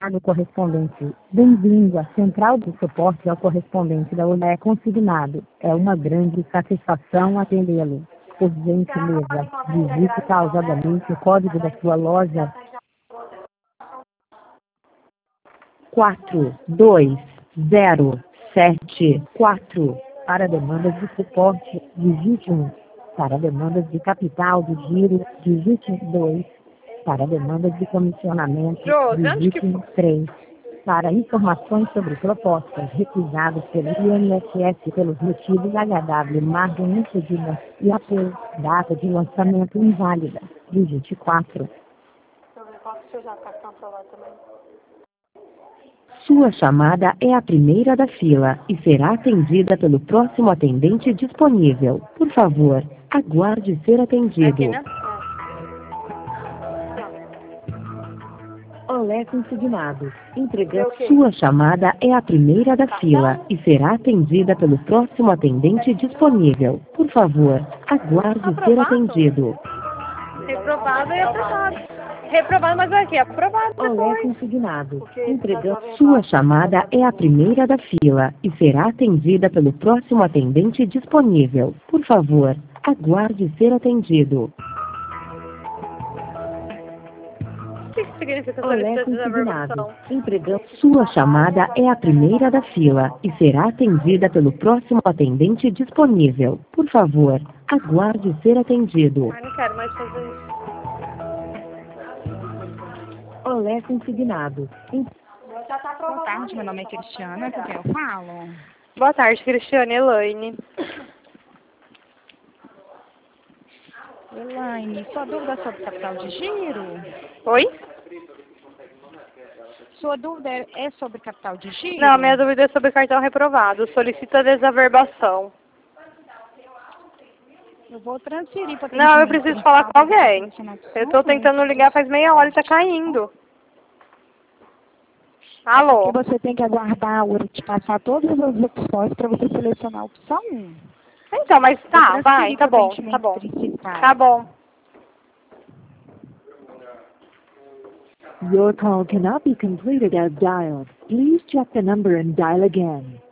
no correspondente. Bem-vindo à central de suporte ao correspondente da UNE consignado. É uma grande satisfação atendê-lo. Por gentileza, digite pausadamente o código da sua loja. 42074. Para demandas de suporte, digite 1. Para demandas de capital de giro, digite 2. Para demandas de comissionamento, digite 3. Para informações sobre propostas recusadas pelo INSS pelos motivos HW, margem impedida e AP, data de lançamento inválida, digite 4. Sua chamada é a primeira da fila e será atendida pelo próximo atendente disponível. Por favor, aguarde ser atendido. Aqui, né? Olé consignado. Entregando. Sua chamada é a primeira da fila e será atendida pelo próximo atendente disponível. Por favor, aguarde ser atendido. Reprovado e aprovado. Reprovado, mas aqui, aprovado Olé depois. consignado. Entregando. Sua chamada é a primeira da fila e será atendida pelo próximo atendente disponível. Por favor, aguarde ser atendido. O que significa Olé solicitação de consignado. averbação? Entregando. Sua chamada é a primeira da fila e será atendida pelo próximo atendente disponível. Por favor, aguarde ser atendido. Ai, não quero mais fazer isso. Olé consignado. Boa tarde, meu nome é Cristiana, com quem eu falo? Boa tarde, Cristiane Elaine. Elaine, sua dúvida é sobre capital de giro? Oi? Sua dúvida é sobre capital de giro? Não, minha dúvida é sobre cartão reprovado. Solicita desaverbação. Eu vou transferir para Não, eu preciso falar com alguém. Eu tô tentando ligar faz meia hora e tá caindo. Alô? Porque você tem que aguardar a hora de passar todas as opções para você selecionar a opção 1. Então, mas tá, vai, tá bom, tá bom. Tá bom. Your call cannot be completed as dialed. Please check the number and dial again.